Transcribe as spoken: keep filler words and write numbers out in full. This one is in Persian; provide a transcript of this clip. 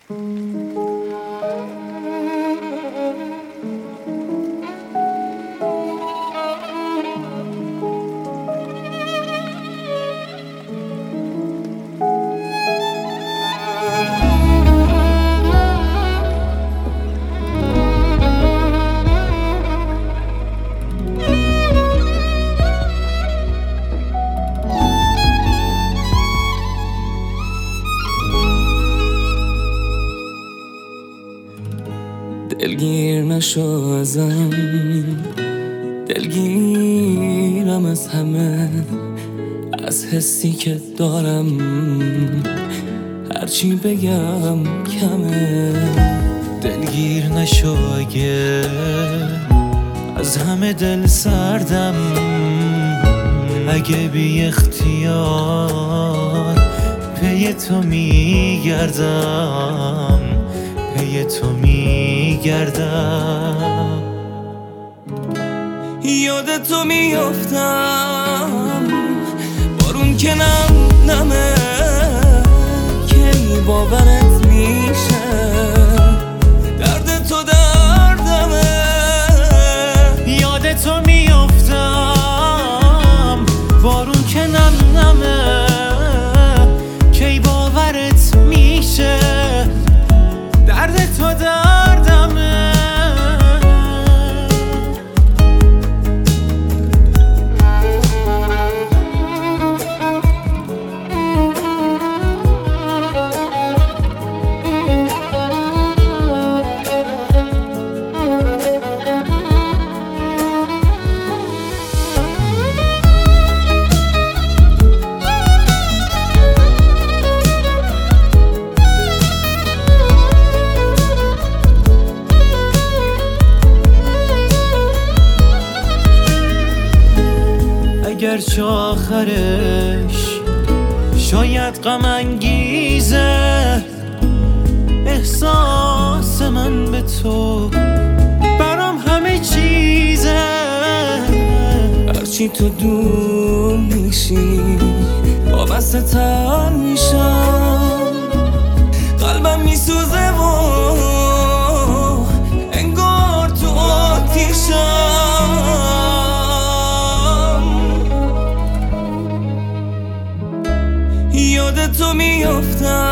دلگیر نشو ازم، دلگیرم از همه، از حسی که دارم هرچی بگم کمه. دلگیر نشو اگه از همه دل سردم، اگه بی اختیار پی تو میگردم، پی تو میگردم. یاد تو میافتم بارون که نم نمه، کی باورت میشه درد تو دردمه. یاد تو میافتم بارون که نم نمه، کی باورت میشه درد تو دردمه. اگرچه آخرش شاید غم انگیزه، احساس من به تو برام همه چیزه. هرچی تو دور میشی وابسته تر میشم، قلبم میسوزه و انگار تو آتیشم. یاد تو میافتم